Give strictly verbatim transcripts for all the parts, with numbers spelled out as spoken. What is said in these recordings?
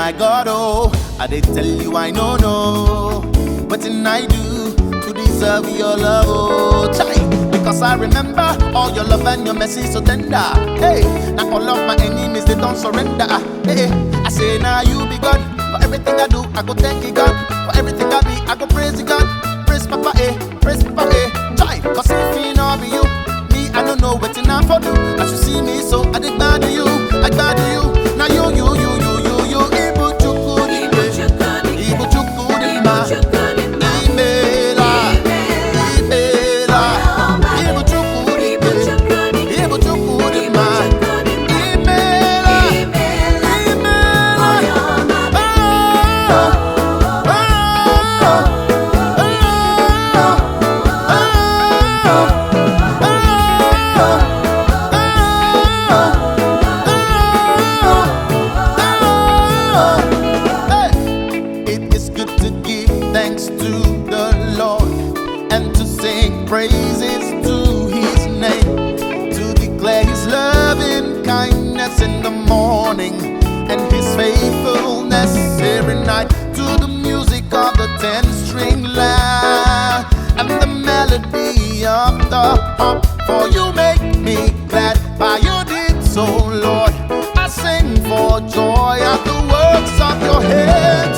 my God, oh, I did tell you I know no. What did I do to deserve your love, oh, child? Because I remember all your love and your mercy so tender. Hey, now all of my enemies, they don't surrender. Hey, I say now you be God. For everything I do, I go thank you, God. For everything I be, I go praise you, God. Praise Papa, eh, praise Papa, eh, child. Cause if he not be you, me, I don't know what enough for do. As you see me, so I did bad to you, I bad to you. Now you, you, you, you, you, you, able to good, able to good, able to good, able to good. Thanks to the Lord and to sing praises to his name, to declare his loving kindness in the morning and his faithfulness every night, to the music of the ten-string lyre and the melody of the harp. For you make me glad by your deeds, so Lord, I sing for joy at the works of your hands.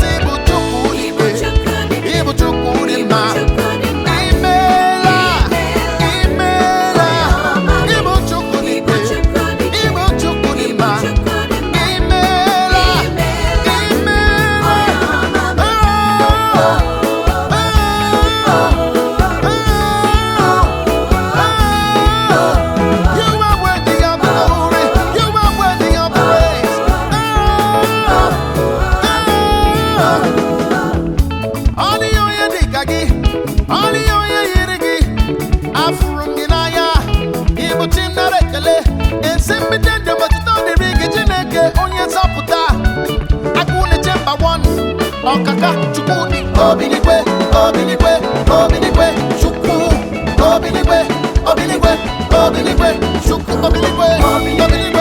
Okaka chukuni obinikwe obinikwe obinikwe chuku obinikwe obinikwe obinikwe chuku obinikwe obinikwe